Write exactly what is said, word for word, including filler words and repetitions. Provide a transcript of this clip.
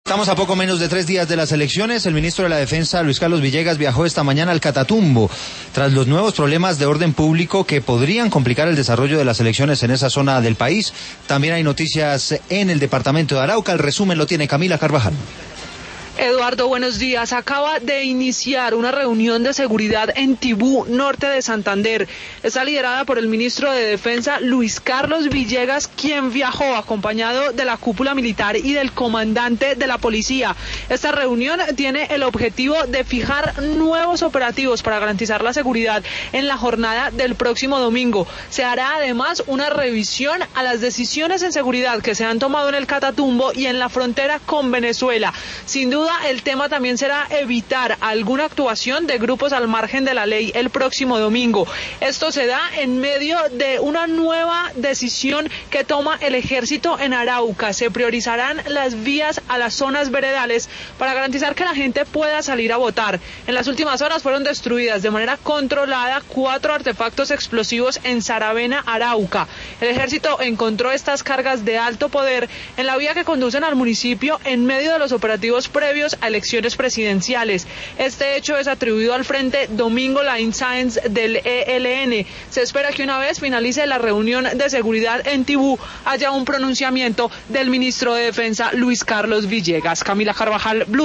Estamos a poco menos de tres días de las elecciones. El ministro de la Defensa, Luis Carlos Villegas, viajó esta mañana al Catatumbo tras los nuevos problemas de orden público que podrían complicar el desarrollo de las elecciones en esa zona del país. También hay noticias en el departamento de Arauca. El resumen lo tiene Camila Carvajal. Eduardo, buenos días. Acaba de iniciar una reunión de seguridad en Tibú, norte de Santander. Está liderada por el ministro de Defensa, Luis Carlos Villegas, quien viajó acompañado de la cúpula militar y del comandante de la policía. Esta reunión tiene el objetivo de fijar nuevos operativos para garantizar la seguridad en la jornada del próximo domingo. Se hará además una revisión a las decisiones en seguridad que se han tomado en el Catatumbo y en la frontera con Venezuela. Sin duda, el tema también será evitar alguna actuación de grupos al margen de la ley el próximo domingo. Esto se da en medio de una nueva decisión que toma el ejército en Arauca. Se priorizarán las vías a las zonas veredales para garantizar que la gente pueda salir a votar. En las últimas horas fueron destruidas de manera controlada cuatro artefactos explosivos en Saravena, Arauca. El ejército encontró estas cargas de alto poder en la vía que conducen al municipio en medio de los operativos previos a elecciones presidenciales. Este hecho es atribuido al Frente Domingo Line Science del E L N. Se espera que una vez finalice la reunión de seguridad en Tibú haya un pronunciamiento del ministro de Defensa, Luis Carlos Villegas. Camila Carvajal, Blue.